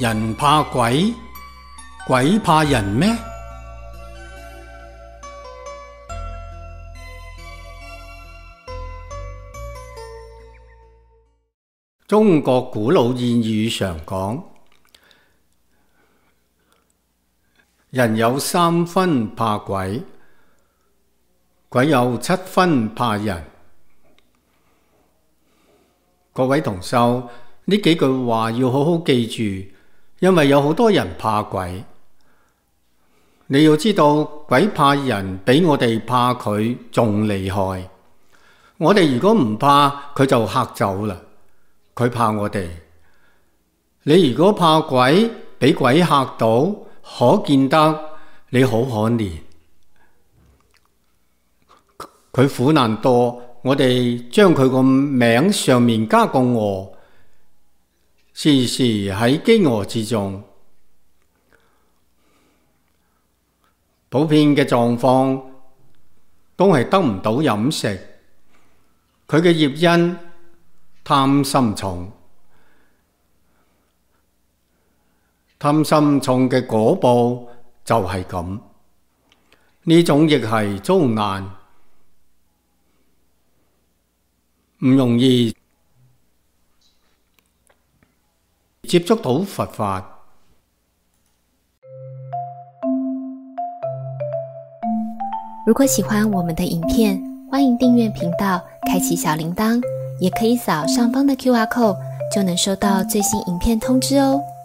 人怕鬼，鬼怕人咩？中國古老諺語常講，人有3分怕鬼，鬼有7分怕人。各位同修，呢幾句話要好好記住，因為有好多人怕鬼。你要知道，鬼怕人比我哋怕佢仲厲害。我哋如果唔怕，佢就嚇走啦。佢怕我哋。你如果怕鬼，俾鬼嚇到，可見得你好可憐。佢苦難多，我哋將佢個名上面加個餓，時時喺飢餓之中。普遍嘅狀況都係得唔到飲食，佢嘅業因貪心重，貪心重嘅果報就係咁。呢種亦係遭難，唔容易接觸到佛法。 如果喜欢我们的影片，欢迎订阅频道，开启小铃铛，也可以扫上方的 QR code，就能收到最新影片通知哦。